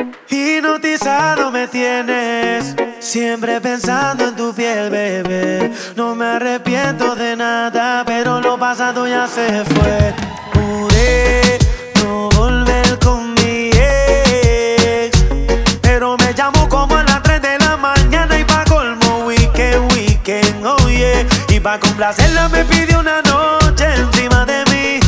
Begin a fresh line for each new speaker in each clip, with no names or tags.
Hipnotizado me tienes, siempre pensando en tu piel, bebé. No me arrepiento de nada, pero lo pasado ya se fue. Juré no volver con mi ex, pero me llamó como a las 3 de la mañana y pa' colmo weekend, oh yeah. Y pa' complacerla me pidió una noche encima de mí,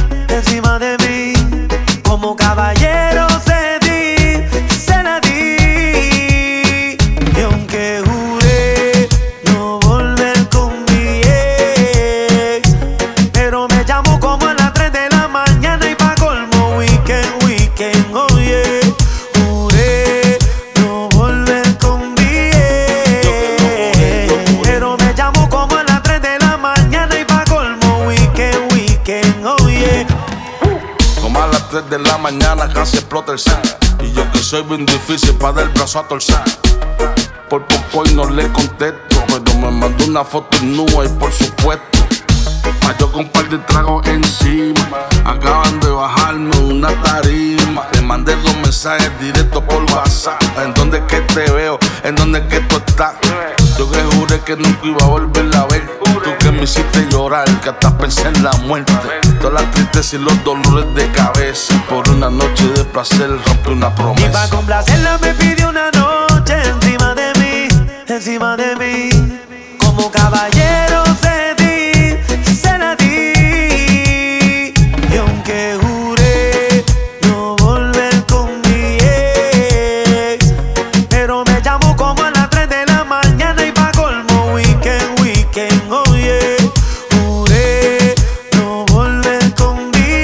como caballero se la di. Y aunque juré no volver con mi ex, pero me llamó como a las 3 de la mañana y pa' colmo weekend, oh yeah. Juré no volver con mi ex, pero me llamó como a las 3 de la mañana y pa' colmo weekend, oh yeah.
Como a las 3 de la mañana casi explota el set. Y yo que soy bien difícil para dar el brazo a torcer. Por poco y no le contesto, pero me mandó una foto nua y por supuesto yo con un par de tragos encima. Acaban de bajarme una tarima. Le mandé 2 mensajes directos por WhatsApp. ¿En dónde es que te veo? ¿En dónde es que tú estás? Yo que juré que nunca iba a volverla a ver. Tú que me hiciste llorar, que hasta pensé en la muerte. Todas las tristezas y los dolores de cabeza. Por una noche de placer rompí una promesa.
Y pa' complacerla me pidió una noche encima de mí, como caballero se la di. Y aunque juré no volver con mi ex, pero me llamó como a las 3 de la mañana y pa' colmo weekend, oh yeah. Juré no volver con mi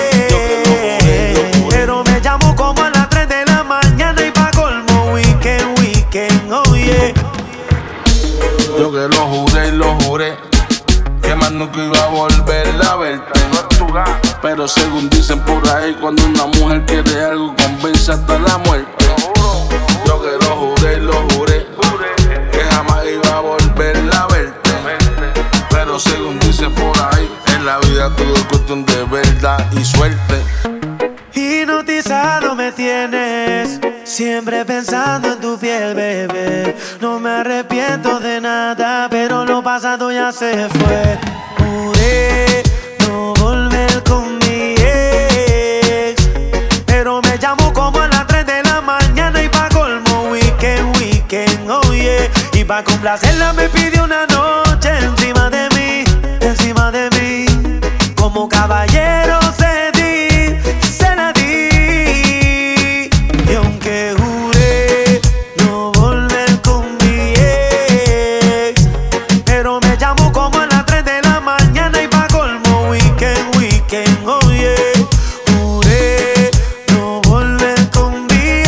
ex, pero me llamó como a las 3 de la mañana y pa' colmo weekend, oh yeah.
Yo que lo juré, que más nunca iba a volver a verte. Pero según dicen por ahí, cuando una mujer quiere algo, convence hasta la muerte. Yo que lo juré, que jamás iba a volver a verte. Pero según dicen por ahí, en la vida todo es cuestión de verdad y suerte.
Hipnotizado me tienes, siempre pensando en tu piel, bebé. No me arrepiento de nada, pero lo pasado ya se fue. Juré no volver con mi ex, pero me llamó como a las 3 de la mañana y pa' colmo weekend, oh yeah. Y pa' complacerla me pidió una noche encima de mí, como caballero se la di. Y aunque juré no volver con mi ex, pero me llamó como a las 3 de la mañana y pa' colmo weekend, oh yeah. Juré no volver con mi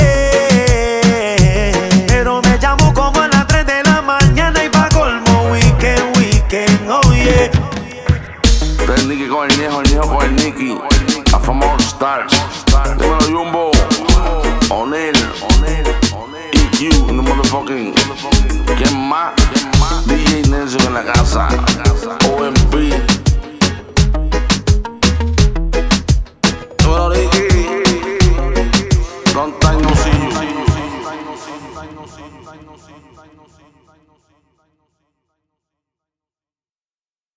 ex, pero me llamó como a las 3 de la mañana y pa' colmo weekend, oh yeah.
El Nicky con el Niejo con el Nicky. A famoso Stars. Dímelo Jumbo, Onel, EQ en the motherfucking. ¿Quién más? DJ Nelson en la casa. OMB.